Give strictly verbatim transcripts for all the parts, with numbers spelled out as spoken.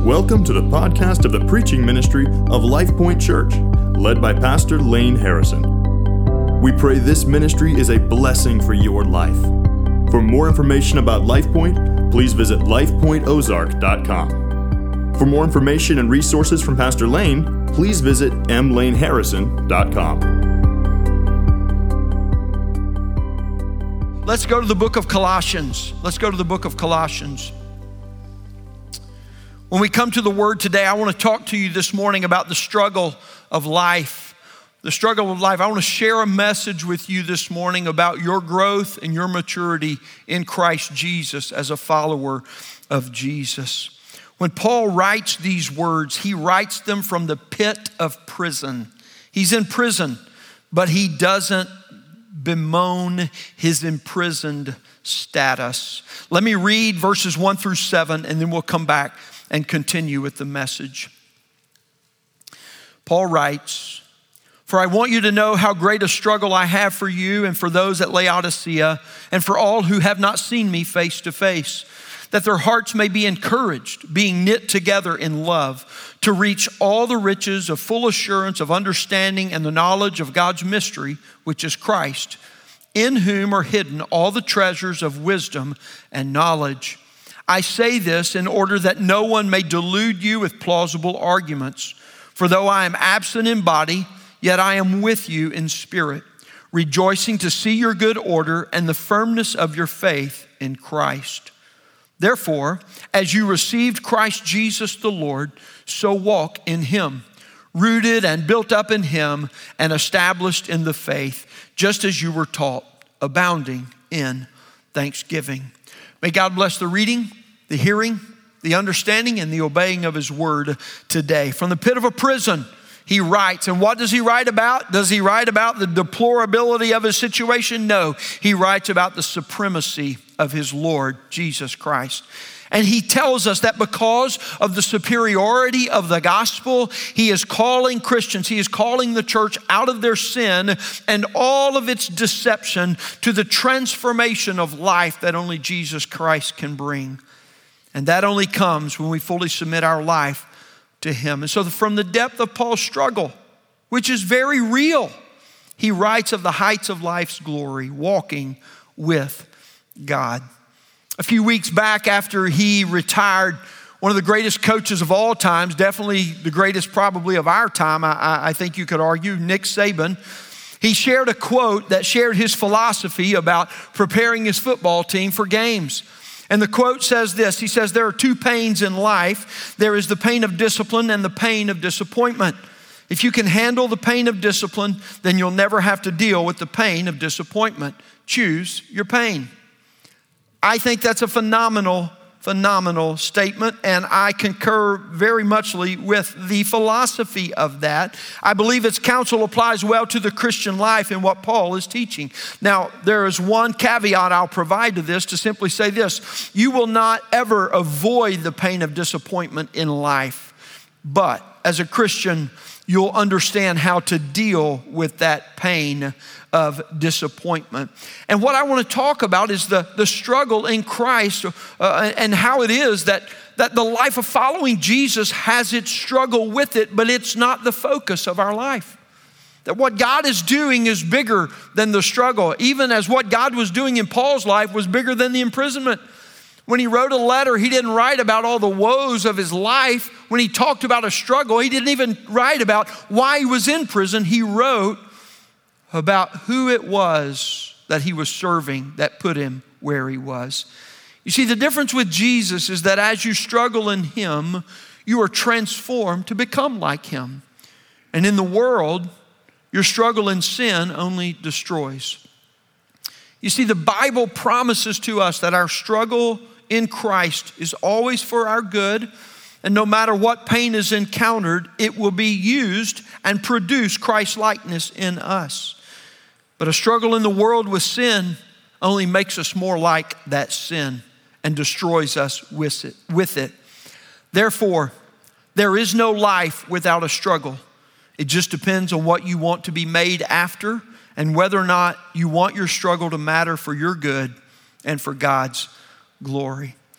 Welcome to the podcast of the preaching ministry of Life Point Church, led by Pastor Lane Harrison. We pray this ministry is a blessing for your life. For more information about Life Point, please visit life point ozark dot com. For more information and resources from Pastor Lane, please visit m lane harrison dot com. Let's go to the book of Colossians. Let's go to the book of Colossians. When we come to the word today, I want to talk to you this morning about the struggle of life. The struggle of life. I want to share a message with you this morning about your growth and your maturity in Christ Jesus as a follower of Jesus. When Paul writes these words, he writes them from the pit of prison. He's in prison, but he doesn't bemoan his imprisoned status. Let me read verses one through seven, and then we'll come back and continue with the message. Paul writes, "For I want you to know how great a struggle I have for you and for those at Laodicea and for all who have not seen me face to face, that their hearts may be encouraged, being knit together in love, to reach all the riches of full assurance of understanding and the knowledge of God's mystery, which is Christ, in whom are hidden all the treasures of wisdom and knowledge. I say this in order that no one may delude you with plausible arguments. For though I am absent in body, yet I am with you in spirit, rejoicing to see your good order and the firmness of your faith in Christ. Therefore, as you received Christ Jesus the Lord, so walk in him, rooted and built up in him and established in the faith, just as you were taught, abounding in thanksgiving." May God bless the reading, the hearing, the understanding, and the obeying of his word today. From the pit of a prison, he writes. And what does he write about? Does he write about the deplorability of his situation? No, he writes about the supremacy of his Lord, Jesus Christ. And he tells us that because of the superiority of the gospel, he is calling Christians, he is calling the church out of their sin and all of its deception to the transformation of life that only Jesus Christ can bring. And that only comes when we fully submit our life to him. And so from the depth of Paul's struggle, which is very real, he writes of the heights of life's glory, walking with God. A few weeks back, after he retired, one of the greatest coaches of all times, definitely the greatest probably of our time, I, I think you could argue, Nick Saban, he shared a quote that shared his philosophy about preparing his football team for games. And the quote says this, he says, "There are two pains in life. There is the pain of discipline and the pain of disappointment. If you can handle the pain of discipline, then you'll never have to deal with the pain of disappointment. Choose your pain." I think that's a phenomenal, phenomenal statement, and I concur very muchly with the philosophy of that. I believe its counsel applies well to the Christian life and what Paul is teaching. Now, there is one caveat I'll provide to this to simply say this: you will not ever avoid the pain of disappointment in life, but as a Christian, you'll understand how to deal with that pain of disappointment. And what I want to talk about is the, the struggle in Christ uh, and how it is that, that the life of following Jesus has its struggle with it, but it's not the focus of our life. That what God is doing is bigger than the struggle, even as what God was doing in Paul's life was bigger than the imprisonment. When he wrote a letter, he didn't write about all the woes of his life. When he talked about a struggle, he didn't even write about why he was in prison. He wrote about who it was that he was serving that put him where he was. You see, the difference with Jesus is that as you struggle in him, you are transformed to become like him. And in the world, your struggle in sin only destroys. You see, the Bible promises to us that our struggle in Christ is always for our good, and no matter what pain is encountered, it will be used and produce Christ-likeness in us. But a struggle in the world with sin only makes us more like that sin and destroys us with it. With it. Therefore, there is no life without a struggle. It just depends on what you want to be made after and whether or not you want your struggle to matter for your good and for God's glory.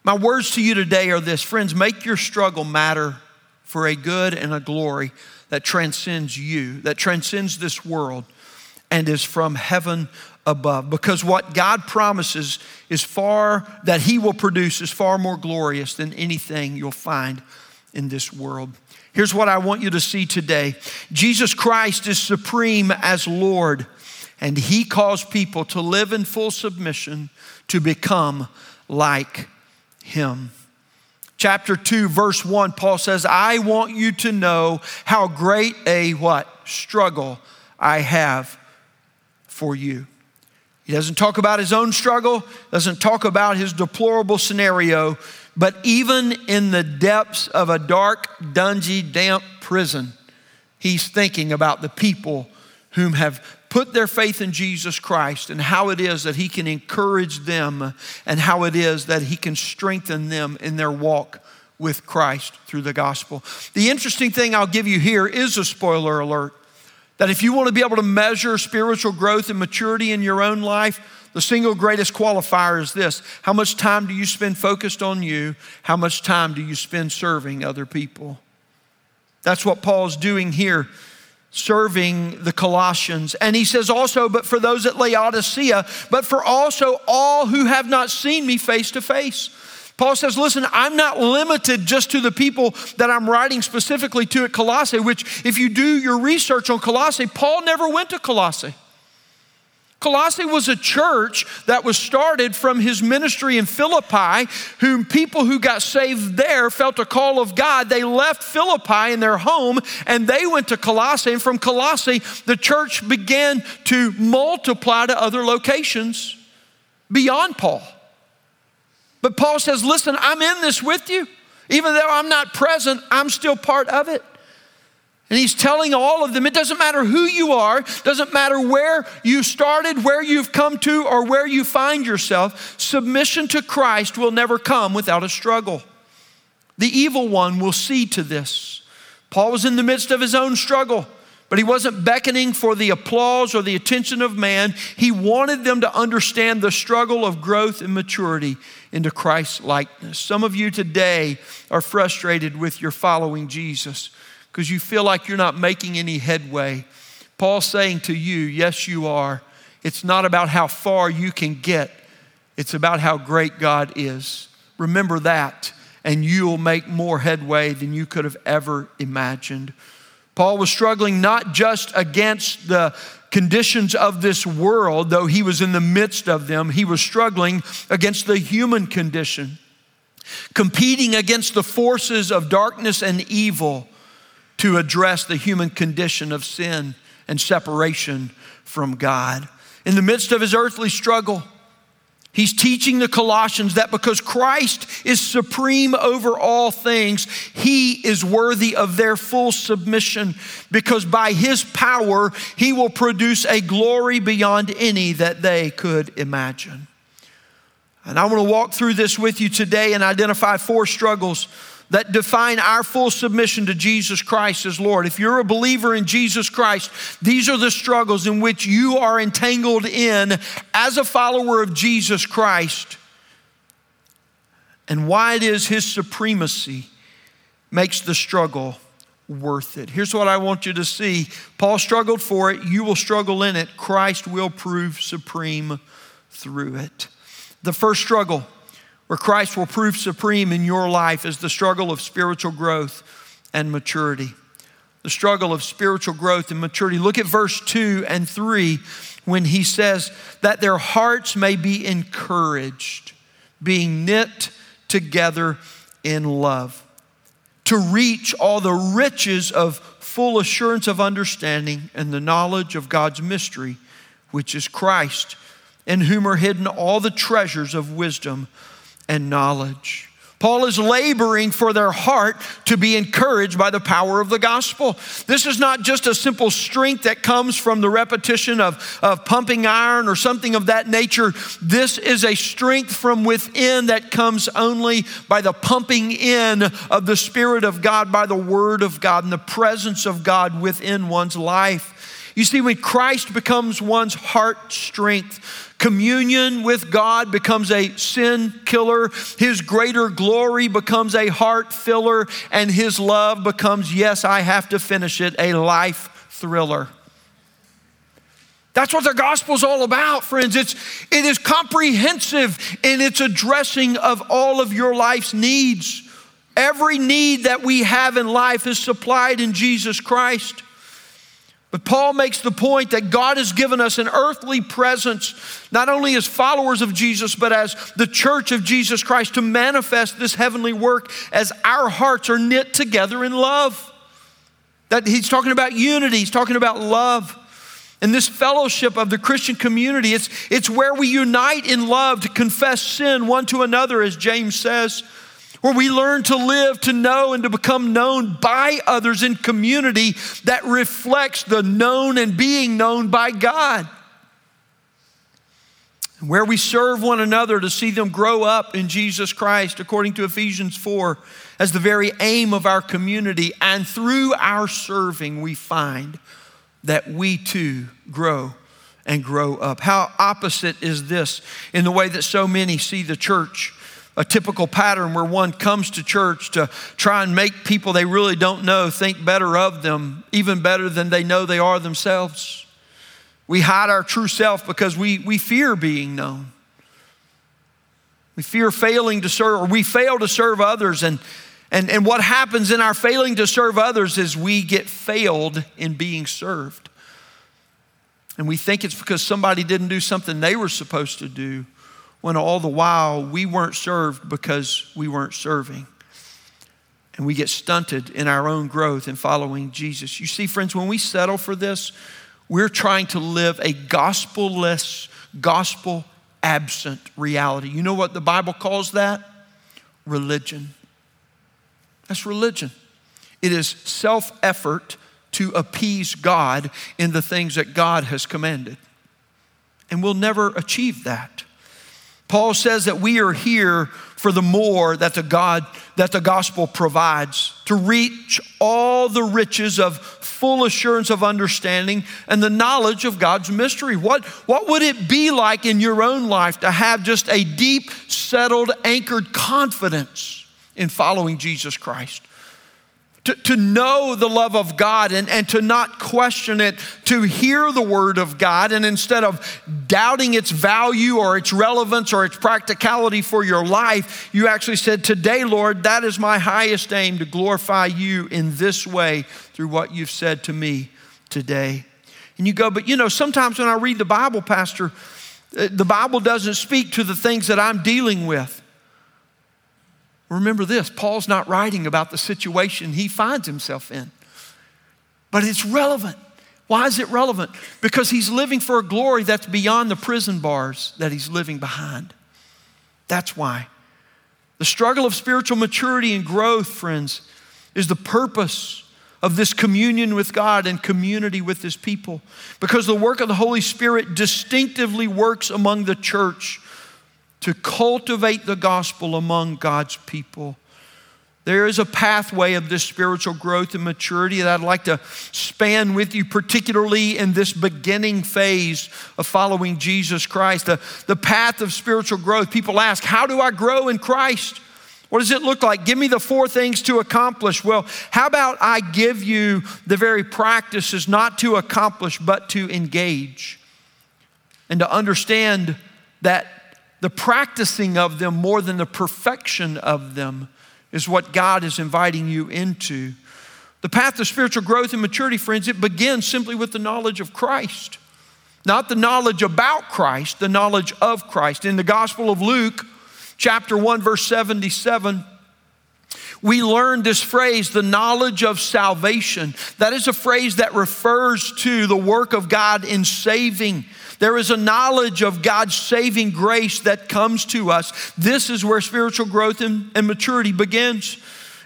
My words to you today are this: friends, make your struggle matter for a good and a glory that transcends you, that transcends this world, and is from heaven above. Because what God promises is far, that he will produce is far more glorious than anything you'll find in this world. Here's what I want you to see today. Jesus Christ is supreme as Lord, and he calls people to live in full submission to become like him. Chapter two, verse one, Paul says, I want you to know how great a what? Struggle I have for you. He doesn't talk about his own struggle, doesn't talk about his deplorable scenario, but even in the depths of a dark, dungy, damp prison, he's thinking about the people whom have put their faith in Jesus Christ and how it is that he can encourage them and how it is that he can strengthen them in their walk with Christ through the gospel. The interesting thing I'll give you here is a spoiler alert, that if you want to be able to measure spiritual growth and maturity in your own life, the single greatest qualifier is this: how much time do you spend focused on you? How much time do you spend serving other people? That's what Paul's doing here, serving the Colossians. And he says also, but for those at Laodicea, but for also all who have not seen me face to face. Paul says, listen, I'm not limited just to the people that I'm writing specifically to at Colossae, which if you do your research on Colossae, Paul never went to Colossae. Colossae was a church that was started from his ministry in Philippi, whom people who got saved there felt a call of God. They left Philippi in their home and they went to Colossae. And from Colossae, the church began to multiply to other locations beyond Paul. But Paul says, listen, I'm in this with you. Even though I'm not present, I'm still part of it. And he's telling all of them, it doesn't matter who you are, doesn't matter where you started, where you've come to, or where you find yourself, submission to Christ will never come without a struggle. The evil one will see to this. Paul was in the midst of his own struggle, but he wasn't beckoning for the applause or the attention of man. He wanted them to understand the struggle of growth and maturity into Christ's likeness. Some of you today are frustrated with your following Jesus because you feel like you're not making any headway. Paul's saying to you, yes, you are. It's not about how far you can get. It's about how great God is. Remember that, and you'll make more headway than you could have ever imagined. Paul was struggling not just against the conditions of this world, though he was in the midst of them. He was struggling against the human condition, competing against the forces of darkness and evil to address the human condition of sin and separation from God. In the midst of his earthly struggle, he's teaching the Colossians that because Christ is supreme over all things, he is worthy of their full submission, because by his power, he will produce a glory beyond any that they could imagine. And I want to walk through this with you today and identify four struggles that define our full submission to Jesus Christ as Lord. If you're a believer in Jesus Christ, these are the struggles in which you are entangled in as a follower of Jesus Christ, and why it is his supremacy makes the struggle worth it. Here's what I want you to see. Paul struggled for it. You will struggle in it. Christ will prove supreme through it. The first struggle where Christ will prove supreme in your life is the struggle of spiritual growth and maturity. The struggle of spiritual growth and maturity. Look at verse two and three when he says that their hearts may be encouraged, being knit together in love, to reach all the riches of full assurance of understanding and the knowledge of God's mystery, which is Christ, in whom are hidden all the treasures of wisdom and knowledge. Paul is laboring for their heart to be encouraged by the power of the gospel. This is not just a simple strength that comes from the repetition of, of pumping iron or something of that nature. This is a strength from within that comes only by the pumping in of the Spirit of God, by the Word of God and the presence of God within one's life. You see, when Christ becomes one's heart strength, communion with God becomes a sin killer, His greater glory becomes a heart filler, and His love becomes, yes, I have to finish it, a life thriller. That's what the gospel is all about, friends. It's, it is comprehensive in its addressing of all of your life's needs. Every need that we have in life is supplied in Jesus Christ. But Paul makes the point that God has given us an earthly presence, not only as followers of Jesus, but as the church of Jesus Christ, to manifest this heavenly work as our hearts are knit together in love. That he's talking about unity, he's talking about love. And this fellowship of the Christian community, it's, it's where we unite in love to confess sin one to another, as James says, where we learn to live, to know, and to become known by others in community that reflects the known and being known by God. And where we serve one another to see them grow up in Jesus Christ, according to Ephesians four, as the very aim of our community. And through our serving, we find that we too grow and grow up. How opposite is this in the way that so many see the church? A typical pattern where one comes to church to try and make people they really don't know think better of them, even better than they know they are themselves. We hide our true self because we, we fear being known. We fear failing to serve, or we fail to serve others. And, and, and what happens in our failing to serve others is we get failed in being served. And we think it's because somebody didn't do something they were supposed to do, when all the while we weren't served because we weren't serving. And we get stunted in our own growth in following Jesus. You see, friends, when we settle for this, we're trying to live a gospel-less, gospel-absent reality. You know what the Bible calls that? Religion. That's religion. It is self-effort to appease God in the things that God has commanded. And we'll never achieve that. Paul says that we are here for the more that the God, that the gospel provides, to reach all the riches of full assurance of understanding and the knowledge of God's mystery. What, what would it be like in your own life to have just a deep, settled, anchored confidence in following Jesus Christ? To, to know the love of God and, and to not question it, to hear the word of God, and instead of doubting its value or its relevance or its practicality for your life, you actually said, today, Lord, that is my highest aim, to glorify you in this way through what you've said to me today. And you go, but you know, sometimes when I read the Bible, Pastor, the Bible doesn't speak to the things that I'm dealing with. Remember this, Paul's not writing about the situation he finds himself in. But it's relevant. Why is it relevant? Because he's living for a glory that's beyond the prison bars that he's living behind. That's why. The struggle of spiritual maturity and growth, friends, is the purpose of this communion with God and community with His people. Because the work of the Holy Spirit distinctively works among the church to cultivate the gospel among God's people. There is a pathway of this spiritual growth and maturity that I'd like to span with you, particularly in this beginning phase of following Jesus Christ. The, the path of spiritual growth. People ask, how do I grow in Christ? What does it look like? Give me the four things to accomplish. Well, how about I give you the very practices not to accomplish, but to engage, and to understand that the practicing of them more than the perfection of them is what God is inviting you into. The path of spiritual growth and maturity, friends, it begins simply with the knowledge of Christ. Not the knowledge about Christ, the knowledge of Christ. In the Gospel of Luke, chapter one, verse seventy-seven, we learn this phrase, the knowledge of salvation. That is a phrase that refers to the work of God in saving. There is a knowledge of God's saving grace that comes to us. This is where spiritual growth and, and maturity begins.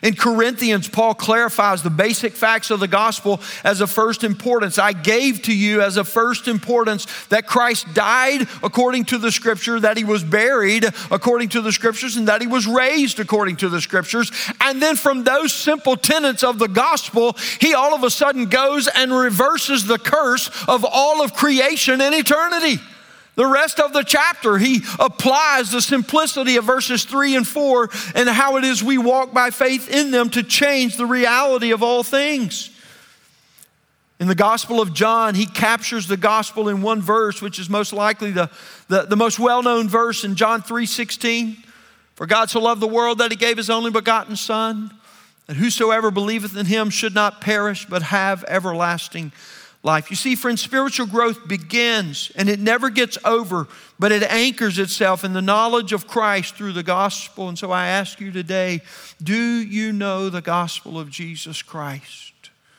In Corinthians, Paul clarifies the basic facts of the gospel as of first importance. I gave to you as of first importance that Christ died according to the scripture, that he was buried according to the scriptures, and that he was raised according to the scriptures. And then from those simple tenets of the gospel, he all of a sudden goes and reverses the curse of all of creation and eternity. The rest of the chapter, he applies the simplicity of verses three and four and how it is we walk by faith in them to change the reality of all things. In the Gospel of John, he captures the gospel in one verse, which is most likely the, the, the most well-known verse in John three sixteen. For God so loved the world that he gave his only begotten Son, that whosoever believeth in him should not perish, but have everlasting life. You see, friends, spiritual growth begins and it never gets over, but it anchors itself in the knowledge of Christ through the gospel. And so I ask you today, do you know the gospel of Jesus Christ?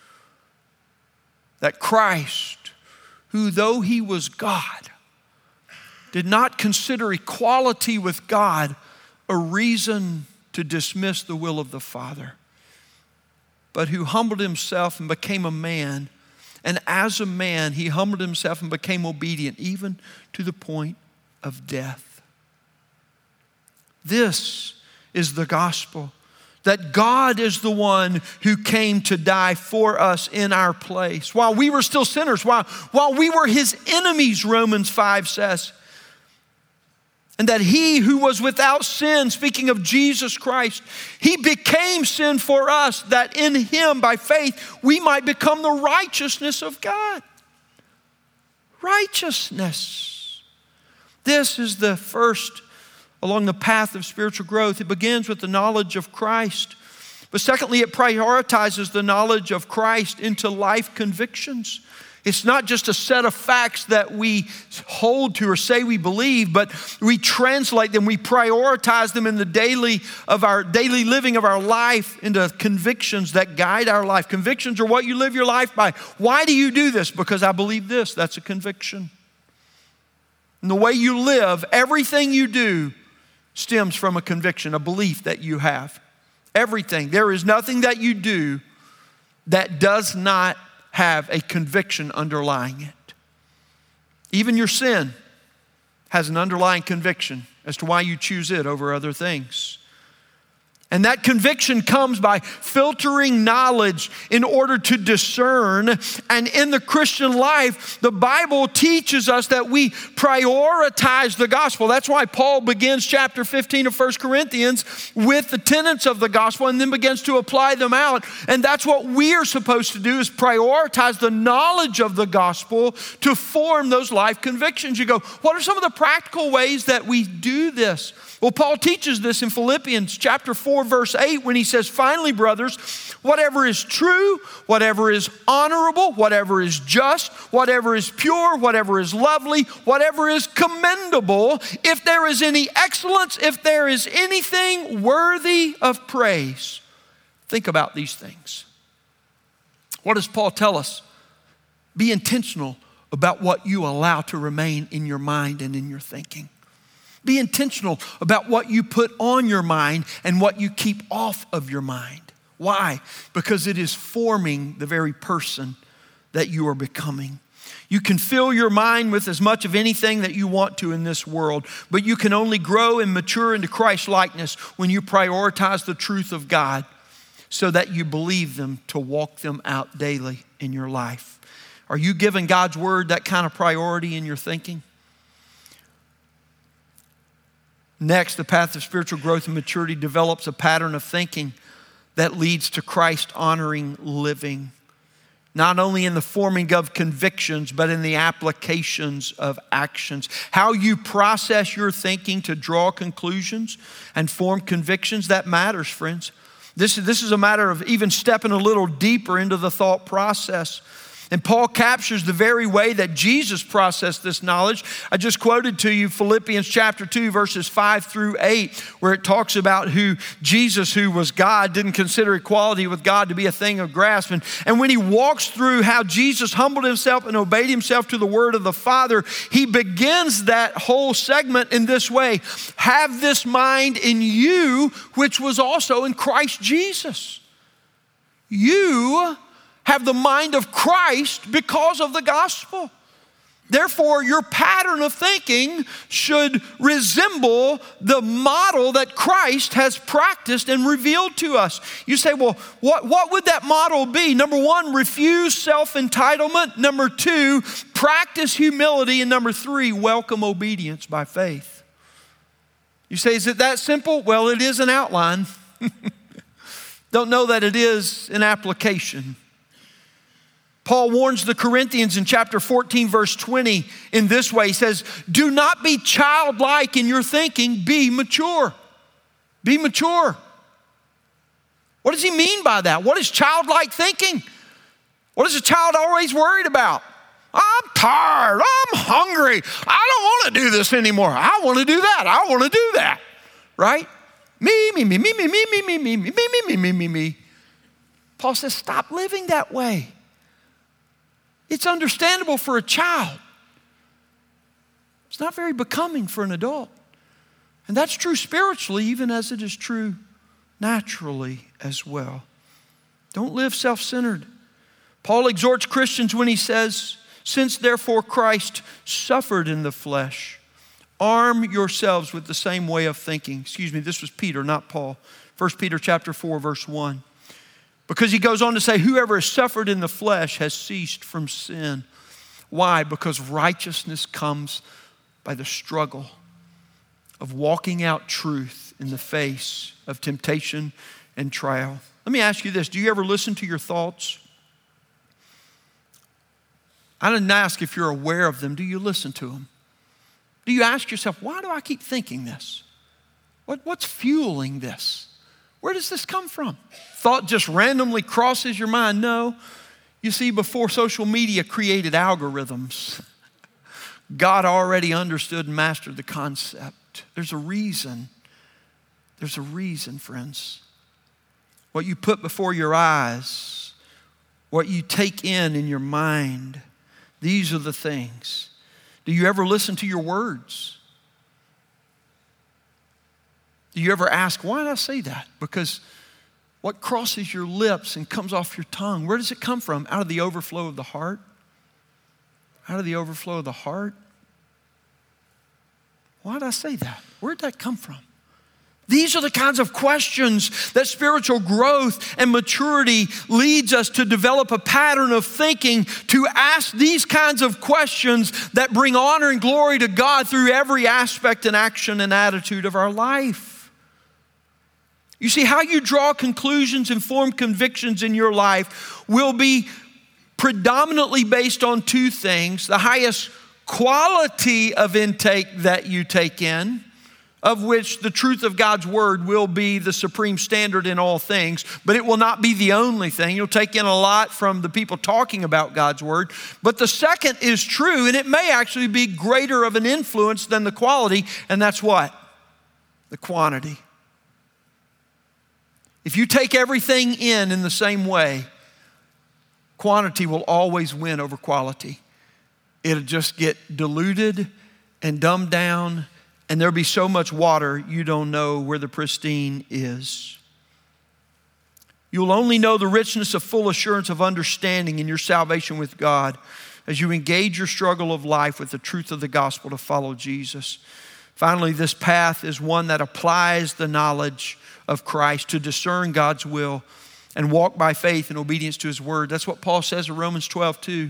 That Christ, who though he was God, did not consider equality with God a reason to dismiss the will of the Father, but who humbled himself and became a man. And as a man, he humbled himself and became obedient, even to the point of death. This is the gospel, that God is the one who came to die for us in our place. While we were still sinners, while, while we were his enemies, Romans five says. And that he who was without sin, speaking of Jesus Christ, he became sin for us, that in him, by faith, we might become the righteousness of God. Righteousness. This is the first along the path of spiritual growth. It begins with the knowledge of Christ. But secondly, it prioritizes the knowledge of Christ into life convictions. It's not just a set of facts that we hold to or say we believe, but we translate them, we prioritize them in the daily of our daily living of our life into convictions that guide our life. Convictions are what you live your life by. Why do you do this? Because I believe this. That's a conviction. And the way you live, everything you do stems from a conviction, a belief that you have. Everything. There is nothing that you do that does not have a conviction underlying it. Even your sin has an underlying conviction as to why you choose it over other things. And that conviction comes by filtering knowledge in order to discern. And in the Christian life, the Bible teaches us that we prioritize the gospel. That's why Paul begins chapter fifteen of First Corinthians with the tenets of the gospel and then begins to apply them out. And that's what we are supposed to do, is prioritize the knowledge of the gospel to form those life convictions. You go, what are some of the practical ways that we do this? Well, Paul teaches this in Philippians chapter four, verse eight, when he says, finally, brothers, whatever is true, whatever is honorable, whatever is just, whatever is pure, whatever is lovely, whatever is commendable, if there is any excellence, if there is anything worthy of praise, think about these things. What does Paul tell us? Be intentional about what you allow to remain in your mind and in your thinking. Be intentional about what you put on your mind and what you keep off of your mind. Why? Because it is forming the very person that you are becoming. You can fill your mind with as much of anything that you want to in this world, but you can only grow and mature into Christ's likeness when you prioritize the truth of God so that you believe them to walk them out daily in your life. Are you giving God's word that kind of priority in your thinking? Next, the path of spiritual growth and maturity develops a pattern of thinking that leads to Christ-honoring living. Not only in the forming of convictions, but in the applications of actions. How you process your thinking to draw conclusions and form convictions, that matters, friends. This, this is a matter of even stepping a little deeper into the thought process. And Paul captures the very way that Jesus processed this knowledge. I just quoted to you Philippians chapter two, verses five through eight, where it talks about who Jesus, who was God, didn't consider equality with God to be a thing of grasp. And, and when he walks through how Jesus humbled himself and obeyed himself to the word of the Father, he begins that whole segment in this way: have this mind in you, which was also in Christ Jesus. You have the mind of Christ because of the gospel. Therefore, your pattern of thinking should resemble the model that Christ has practiced and revealed to us. You say, well, what, what would that model be? Number one, refuse self-entitlement. Number two, practice humility. And number three, welcome obedience by faith. You say, is it that simple? Well, it is an outline. Don't know that it is an application. Paul warns the Corinthians in chapter fourteen, verse twenty in this way. He says, do not be childlike in your thinking, be mature. Be mature. What does he mean by that? What is childlike thinking? What is a child always worried about? I'm tired, I'm hungry, I don't want to do this anymore. I want to do that, I want to do that, right? Me, me, me, me, me, me, me, me, me, me, me, me, me, me, me. Paul says, stop living that way. It's understandable for a child. It's not very becoming for an adult. And that's true spiritually, even as it is true naturally as well. Don't live self-centered. Paul exhorts Christians when he says, since therefore Christ suffered in the flesh, arm yourselves with the same way of thinking. Excuse me, this was Peter, not Paul. First Peter chapter four, verse one. Because he goes on to say, whoever has suffered in the flesh has ceased from sin. Why? Because righteousness comes by the struggle of walking out truth in the face of temptation and trial. Let me ask you this. Do you ever listen to your thoughts? I didn't ask if you're aware of them. Do you listen to them? Do you ask yourself, why do I keep thinking this? What, what's fueling this? Where does this come from? Thought just randomly crosses your mind? No. You see, before social media created algorithms, God already understood and mastered the concept. There's a reason. There's a reason, friends. What you put before your eyes, what you take in in your mind, these are the things. Do you ever listen to your words? Do you ever ask, why did I say that? Because what crosses your lips and comes off your tongue, where does it come from? Out of the overflow of the heart? Out of the overflow of the heart? Why did I say that? Where did that come from? These are the kinds of questions that spiritual growth and maturity leads us to develop a pattern of thinking, to ask these kinds of questions that bring honor and glory to God through every aspect and action and attitude of our life. You see, how you draw conclusions and form convictions in your life will be predominantly based on two things: the highest quality of intake that you take in, of which the truth of God's word will be the supreme standard in all things, but it will not be the only thing. You'll take in a lot from the people talking about God's word. But the second is true, and it may actually be greater of an influence than the quality, and that's what? The quantity. If you take everything in in the same way, quantity will always win over quality. It'll just get diluted and dumbed down, and there'll be so much water you don't know where the pristine is. You'll only know the richness of full assurance of understanding in your salvation with God as you engage your struggle of life with the truth of the gospel to follow Jesus. Finally, this path is one that applies the knowledge of Christ to discern God's will and walk by faith in obedience to his word. That's what Paul says in Romans twelve two.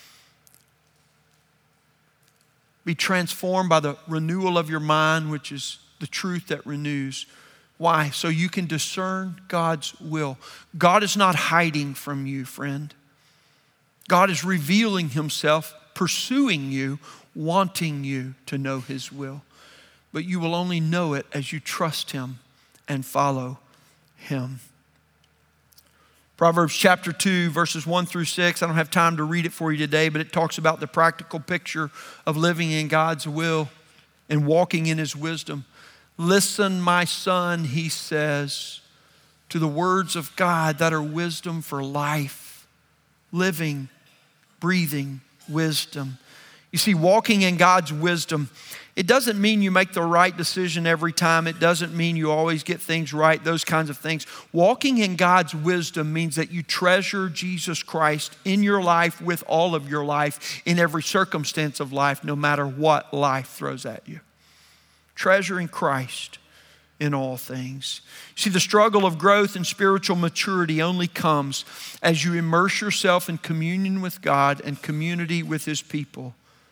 Be transformed by the renewal of your mind, which is the truth that renews. Why? So you can discern God's will. God is not hiding from you, friend. God is revealing himself, pursuing you, wanting you to know his will. But you will only know it as you trust him and follow him. Proverbs chapter two, verses one through six. I don't have time to read it for you today, but it talks about the practical picture of living in God's will and walking in his wisdom. Listen, my son, he says, to the words of God that are wisdom for life, living, breathing wisdom. You see, walking in God's wisdom, it doesn't mean you make the right decision every time. It doesn't mean you always get things right, those kinds of things. Walking in God's wisdom means that you treasure Jesus Christ in your life, with all of your life, in every circumstance of life, no matter what life throws at you. Treasuring Christ in all things. See, the struggle of growth and spiritual maturity only comes as you immerse yourself in communion with God and community with his people,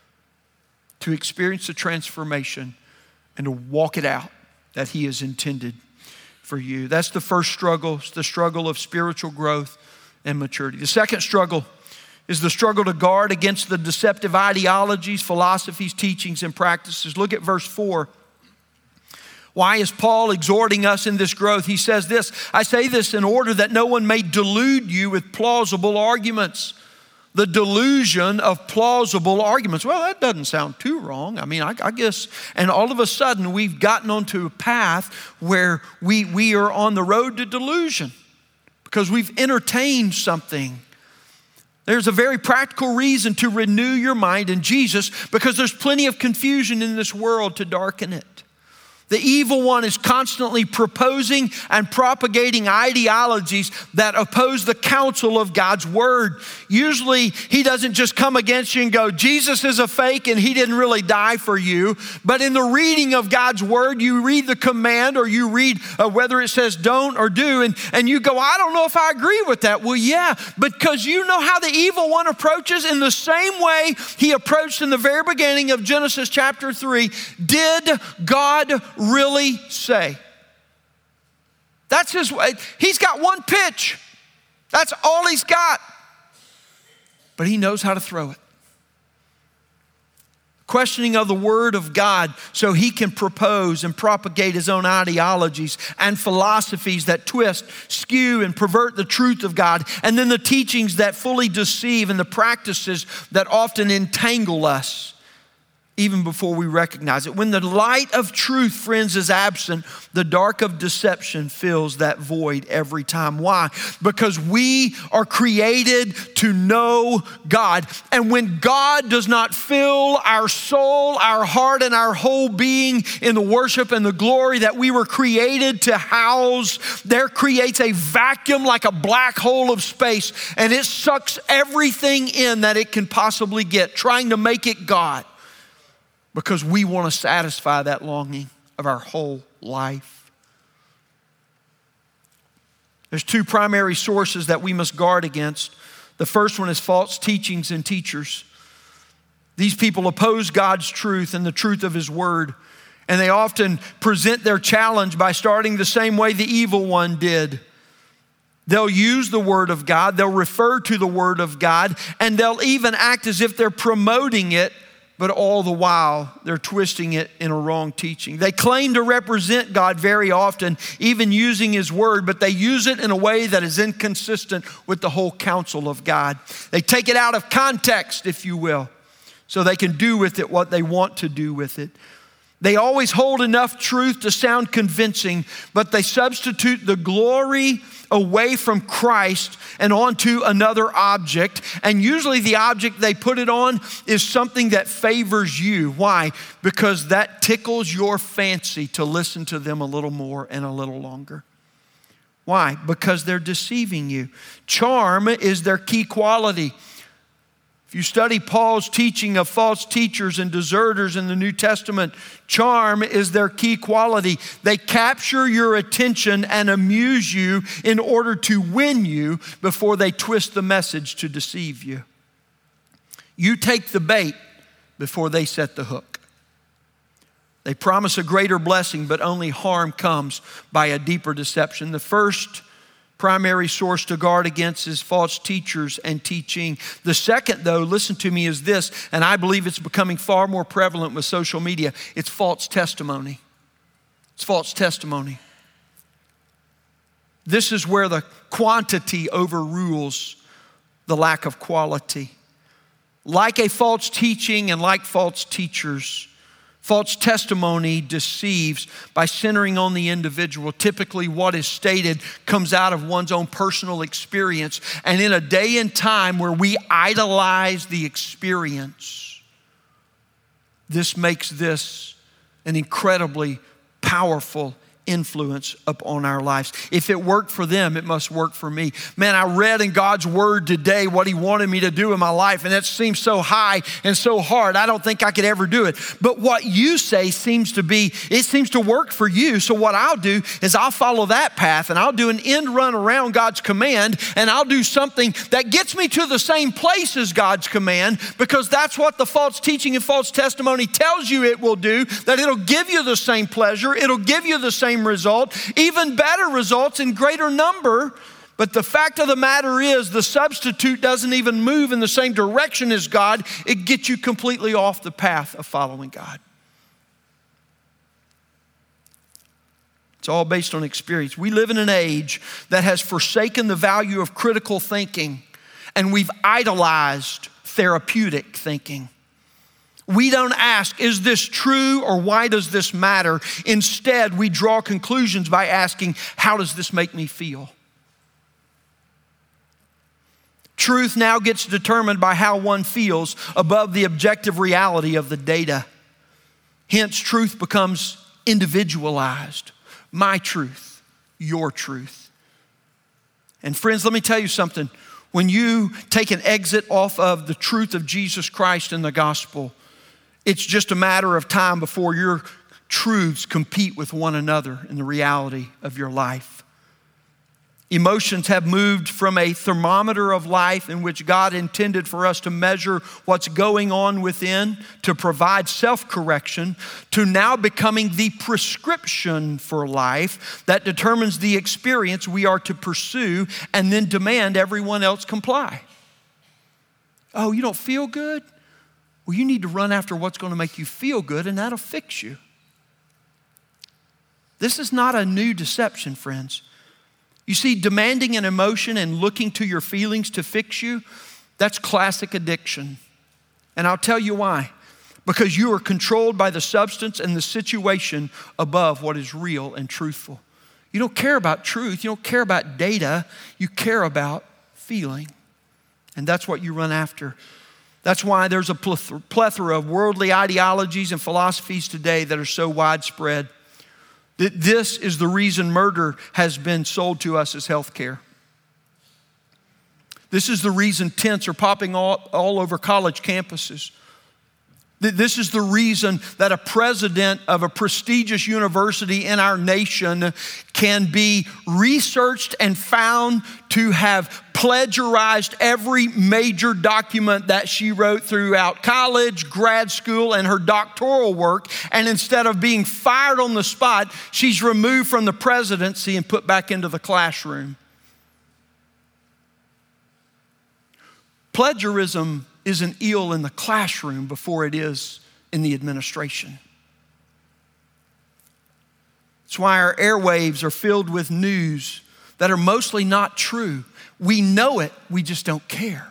to experience the transformation and to walk it out that he has intended for you. That's the first struggle. It's the struggle of spiritual growth and maturity. The second struggle is the struggle to guard against the deceptive ideologies, philosophies, teachings, and practices. Look at verse four. Why is Paul exhorting us in this growth? He says this, I say this in order that no one may delude you with plausible arguments. The delusion of plausible arguments. Well, that doesn't sound too wrong. I mean, I, I guess, and all of a sudden we've gotten onto a path where we, we are on the road to delusion because we've entertained something. There's a very practical reason to renew your mind in Jesus, because there's plenty of confusion in this world to darken it. The evil one is constantly proposing and propagating ideologies that oppose the counsel of God's word. Usually he doesn't just come against you and go, Jesus is a fake and he didn't really die for you. But in the reading of God's word, you read the command, or you read uh, whether it says don't or do, and, and you go, I don't know if I agree with that. Well, yeah, because you know how the evil one approaches. In the same way he approached in the very beginning of Genesis chapter three. Did God really say? That's his way. He's got one pitch. That's all he's got. But he knows how to throw it. Questioning of the word of God so he can propose and propagate his own ideologies and philosophies that twist, skew, and pervert the truth of God. And then the teachings that fully deceive and the practices that often entangle us even before we recognize it. When the light of truth, friends, is absent, the dark of deception fills that void every time. Why? Because we are created to know God. And when God does not fill our soul, our heart, and our whole being in the worship and the glory that we were created to house, there creates a vacuum like a black hole of space, and it sucks everything in that it can possibly get, trying to make it God. Because we want to satisfy that longing of our whole life. There's two primary sources that we must guard against. The first one is false teachings and teachers. These people oppose God's truth and the truth of his word. And they often present their challenge by starting the same way the evil one did. They'll use the word of God, they'll refer to the word of God, and they'll even act as if they're promoting it, but all the while they're twisting it in a wrong teaching. They claim to represent God very often, even using his word, but they use it in a way that is inconsistent with the whole counsel of God. They take it out of context, if you will, so they can do with it what they want to do with it. They always hold enough truth to sound convincing, but they substitute the glory away from Christ and onto another object. And usually the object they put it on is something that favors you. Why? Because that tickles your fancy to listen to them a little more and a little longer. Why? Because they're deceiving you. Charm is their key quality. If you study Paul's teaching of false teachers and deserters in the New Testament, charm is their key quality. They capture your attention and amuse you in order to win you before they twist the message to deceive you. You take the bait before they set the hook. They promise a greater blessing, but only harm comes by a deeper deception. The first primary source to guard against is false teachers and teaching. The second, though, listen to me, is this, and I believe it's becoming far more prevalent with social media. It's false testimony. It's false testimony. This is where the quantity overrules the lack of quality. Like a false teaching and like false teachers, false testimony deceives by centering on the individual. Typically, what is stated comes out of one's own personal experience. And in a day and time where we idolize the experience, this makes this an incredibly powerful influence upon our lives. If it worked for them, it must work for me. Man, I read in God's word today what he wanted me to do in my life, and it seems so high and so hard. I don't think I could ever do it. But what you say seems to be, it seems to work for you. So what I'll do is I'll follow that path, and I'll do an end run around God's command, and I'll do something that gets me to the same place as God's command, because that's what the false teaching and false testimony tells you it will do, that it'll give you the same pleasure, it'll give you the same result, even better results in greater number. But the fact of the matter is, the substitute doesn't even move in the same direction as God. It gets you completely off the path of following God. It's all based on experience. We live in an age that has forsaken the value of critical thinking, and we've idolized therapeutic thinking. We don't ask, is this true or why does this matter? Instead, we draw conclusions by asking, how does this make me feel? Truth now gets determined by how one feels above the objective reality of the data. Hence, truth becomes individualized. My truth, your truth. And friends, let me tell you something. When you take an exit off of the truth of Jesus Christ and the gospel, it's just a matter of time before your truths compete with one another in the reality of your life. Emotions have moved from a thermometer of life in which God intended for us to measure what's going on within, to provide self-correction, to now becoming the prescription for life that determines the experience we are to pursue and then demand everyone else comply. Oh, you don't feel good? Well, you need to run after what's going to make you feel good, and that'll fix you. This is not a new deception, friends. You see, demanding an emotion and looking to your feelings to fix you, that's classic addiction. And I'll tell you why. Because you are controlled by the substance and the situation above what is real and truthful. You don't care about truth. You don't care about data. You care about feeling. And that's what you run after. That's why there's a plethora of worldly ideologies and philosophies today that are so widespread. This is the reason murder has been sold to us as health care. This is the reason tents are popping all, all over college campuses. This is the reason that a president of a prestigious university in our nation can be researched and found to have plagiarized every major document that she wrote throughout college, grad school, and her doctoral work. And instead of being fired on the spot, she's removed from the presidency and put back into the classroom. Plagiarism is an ill in the classroom before it is in the administration. That's why our airwaves are filled with news that are mostly not true. We know it, we just don't care.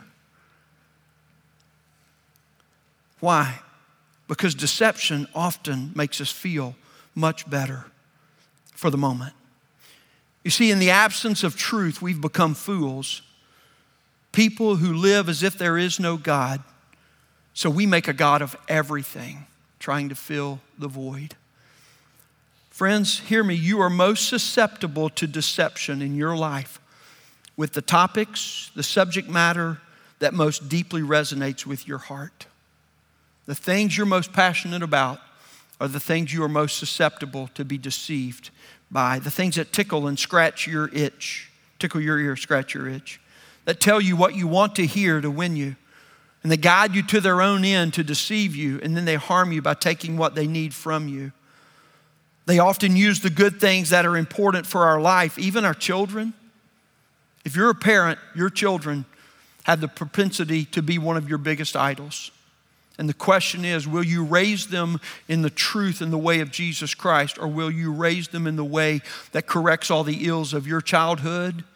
Why? Because deception often makes us feel much better for the moment. You see, in the absence of truth, we've become fools. People who live as if there is no God. So we make a God of everything, trying to fill the void. Friends, hear me. You are most susceptible to deception in your life with the topics, the subject matter that most deeply resonates with your heart. The things you're most passionate about are the things you are most susceptible to be deceived by. The things that tickle and scratch your itch, tickle your ear, scratch your itch. That tell you what you want to hear to win you. And they guide you to their own end to deceive you, and then they harm you by taking what they need from you. They often use the good things that are important for our life, even our children. If you're a parent, your children have the propensity to be one of your biggest idols. And the question is, will you raise them in the truth and the way of Jesus Christ, or will you raise them in the way that corrects all the ills of your childhood,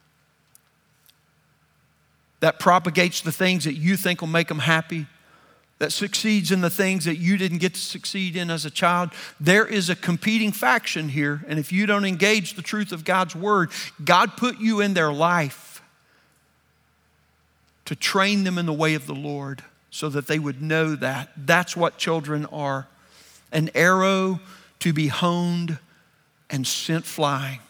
that propagates the things that you think will make them happy, that succeeds in the things that you didn't get to succeed in as a child? There is a competing faction here, and if you don't engage the truth of God's word, God put you in their life to train them in the way of the Lord so that they would know that. That's what children are. An arrow to be honed and sent flying.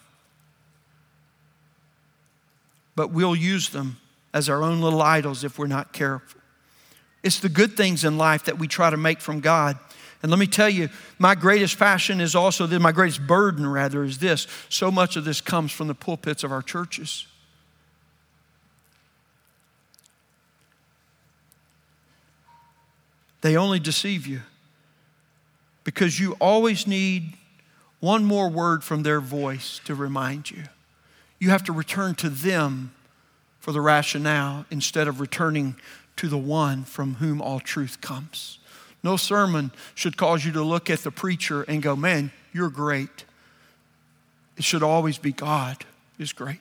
But we'll use them as our own little idols if we're not careful. It's the good things in life that we try to make from God. And let me tell you, my greatest passion is also, this, my greatest burden rather, is this. So much of this comes from the pulpits of our churches. They only deceive you because you always need one more word from their voice to remind you. You have to return to them for the rationale instead of returning to the one from whom all truth comes. No sermon should cause you to look at the preacher and go, man, you're great. It should always be God is great.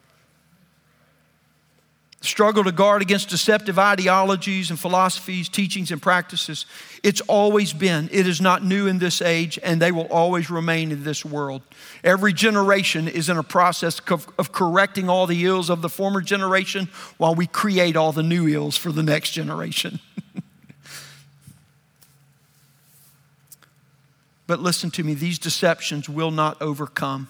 The struggle to guard against deceptive ideologies and philosophies, teachings and practices, it's always been. It is not new in this age, and they will always remain in this world. Every generation is in a process of, of correcting all the ills of the former generation while we create all the new ills for the next generation. But listen to me, these deceptions will not overcome.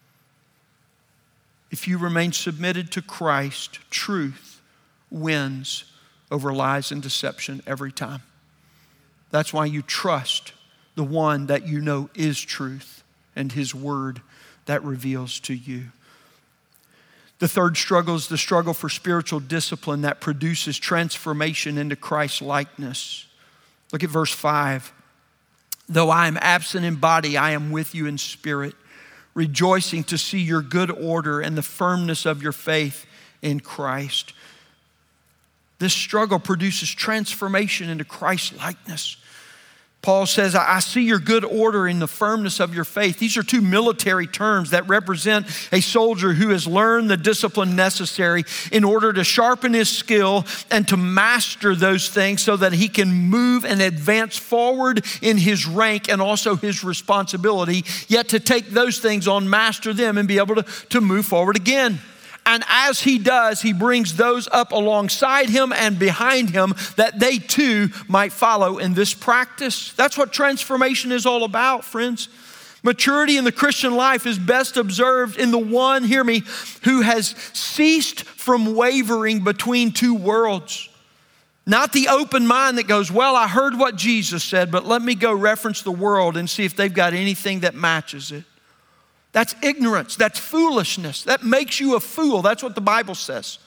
If you remain submitted to Christ, truth wins over lies and deception every time. That's why you trust the one that you know is truth and his word that reveals to you. The third struggle is the struggle for spiritual discipline that produces transformation into Christ's likeness. Look at verse five. Though I am absent in body, I am with you in spirit, rejoicing to see your good order and the firmness of your faith in Christ. This struggle produces transformation into Christ's likeness. Paul says, I see your good order in the firmness of your faith. These are two military terms that represent a soldier who has learned the discipline necessary in order to sharpen his skill and to master those things so that he can move and advance forward in his rank and also his responsibility, yet to take those things on, master them, and be able to, to move forward again. And as he does, he brings those up alongside him and behind him that they too might follow in this practice. That's what transformation is all about, friends. Maturity in the Christian life is best observed in the one, hear me, who has ceased from wavering between two worlds. Not the open mind that goes, well, I heard what Jesus said, but let me go reference the world and see if they've got anything that matches it. That's ignorance. That's foolishness. That makes you a fool. That's what the Bible says.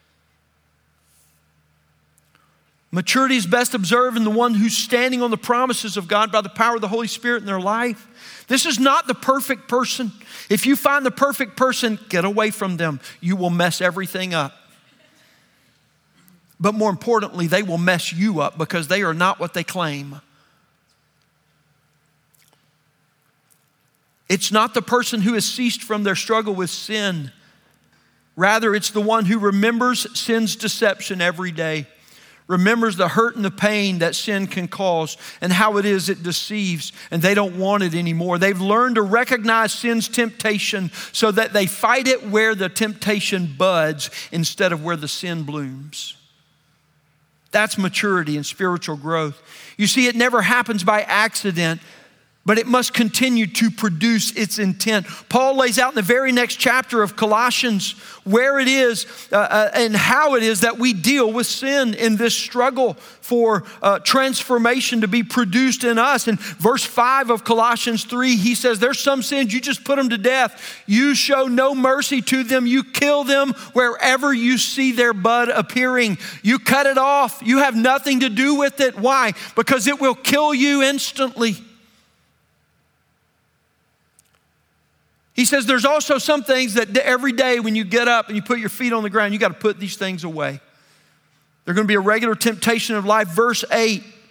Maturity is best observed in the one who's standing on the promises of God by the power of the Holy Spirit in their life. This is not the perfect person. If you find the perfect person, get away from them. You will mess everything up. But more importantly, they will mess you up because they are not what they claim. It's not the person who has ceased from their struggle with sin. Rather, it's the one who remembers sin's deception every day, remembers the hurt and the pain that sin can cause and how it is it deceives, and they don't want it anymore. They've learned to recognize sin's temptation so that they fight it where the temptation buds instead of where the sin blooms. That's maturity and spiritual growth. You see, it never happens by accident, but it must continue to produce its intent. Paul lays out in the very next chapter of Colossians where it is uh, uh, and how it is that we deal with sin in this struggle for uh, transformation to be produced in us. In verse five of Colossians three, he says, there's some sins, you just put them to death. You show no mercy to them. You kill them wherever you see their bud appearing. You cut it off. You have nothing to do with it. Why? Because it will kill you instantly. He says there's also some things that every day when you get up and you put your feet on the ground, you got to put these things away. They're going to be a regular temptation of life. Verse eight,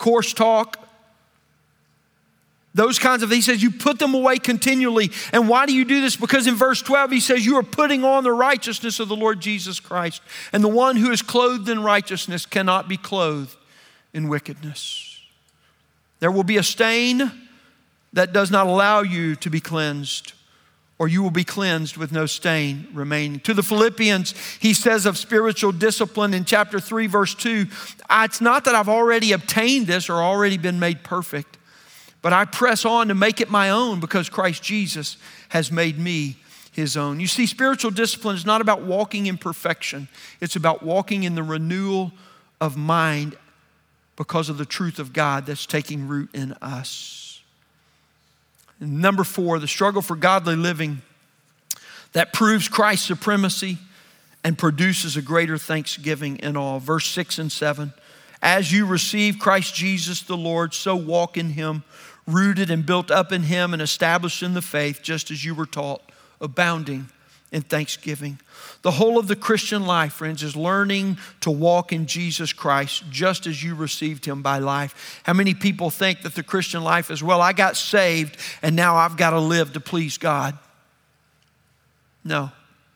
coarse talk, those kinds of things. He says you put them away continually. And why do you do this? Because in verse twelve, he says you are putting on the righteousness of the Lord Jesus Christ. And the one who is clothed in righteousness cannot be clothed in wickedness. There will be a stain that does not allow you to be cleansed, or you will be cleansed with no stain remaining. To the Philippians, he says of spiritual discipline in chapter three, verse two, it's not that I've already obtained this or already been made perfect, but I press on to make it my own because Christ Jesus has made me his own. You see, spiritual discipline is not about walking in perfection. It's about walking in the renewal of mind because of the truth of God that's taking root in us. And number four, the struggle for godly living that proves Christ's supremacy and produces a greater thanksgiving in all. Verse six and seven, as you receive Christ Jesus the Lord, so walk in him, rooted and built up in him and established in the faith, just as you were taught, abounding in thanksgiving. The whole of the Christian life, friends, is learning to walk in Jesus Christ just as you received him by life. How many people think that the Christian life is, well, I got saved and now I've got to live to please God? No.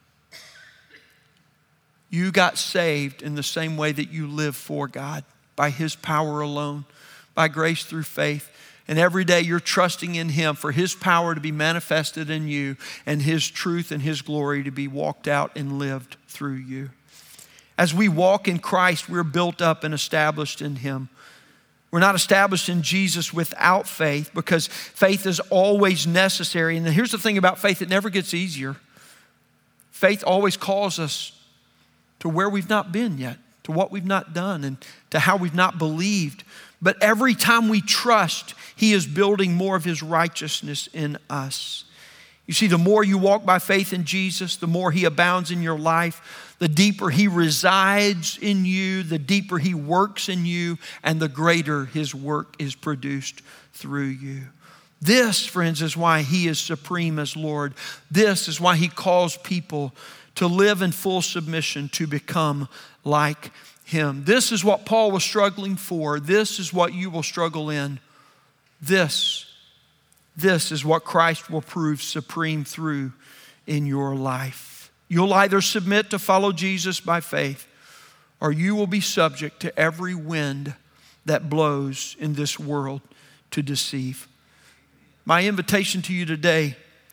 You got saved in the same way that you live for God, by his power alone, by grace through faith. And every day you're trusting in him for his power to be manifested in you and his truth and his glory to be walked out and lived through you. As we walk in Christ, we're built up and established in him. We're not established in Jesus without faith, because faith is always necessary. And here's the thing about faith, it never gets easier. Faith always calls us to where we've not been yet, to what we've not done, and to how we've not believed. But every time we trust, he is building more of his righteousness in us. You see, the more you walk by faith in Jesus, the more he abounds in your life, the deeper he resides in you, the deeper he works in you, and the greater his work is produced through you. This, friends, is why he is supreme as Lord. This is why he calls people to live in full submission, to become like him. This is what Paul was struggling for. This is what you will struggle in. This, this is what Christ will prove supreme through in your life. You'll either submit to follow Jesus by faith, or you will be subject to every wind that blows in this world to deceive. My invitation to you today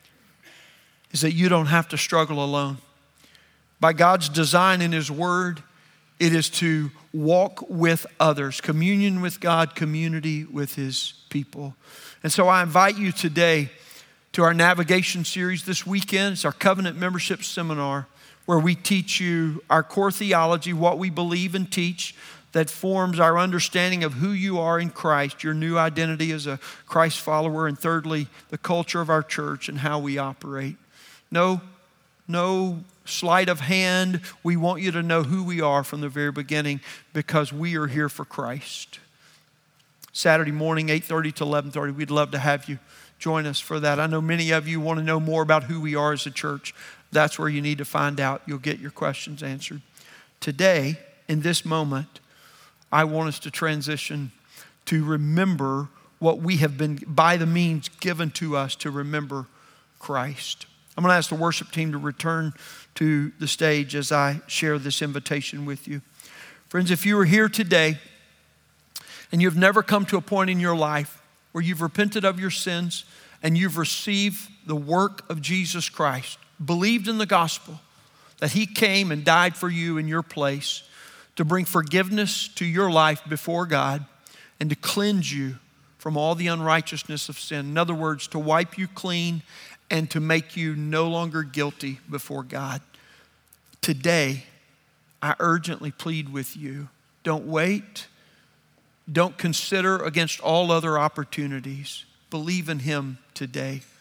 is that you don't have to struggle alone. By God's design in his word, it is to walk with others, communion with God, community with his people. And so I invite you today to our navigation series this weekend. It's our covenant membership seminar, where we teach you our core theology, what we believe and teach, that forms our understanding of who you are in Christ, your new identity as a Christ follower, and thirdly, the culture of our church and how we operate. No, no sleight of hand. We want you to know who we are from the very beginning, because we are here for Christ. Saturday morning, eight thirty to eleven thirty, we'd love to have you join us for that. I know many of you want to know more about who we are as a church. That's where you need to find out. You'll get your questions answered. Today, in this moment, I want us to transition to remember what we have been, by the means given to us, to remember Christ. I'm going to ask the worship team to return to the stage as I share this invitation with you. Friends, if you are here today and you've never come to a point in your life where you've repented of your sins and you've received the work of Jesus Christ, believed in the gospel, that he came and died for you in your place to bring forgiveness to your life before God and to cleanse you from all the unrighteousness of sin. In other words, to wipe you clean and to make you no longer guilty before God. Today, I urgently plead with you, don't wait. Don't consider against all other opportunities. Believe in him today.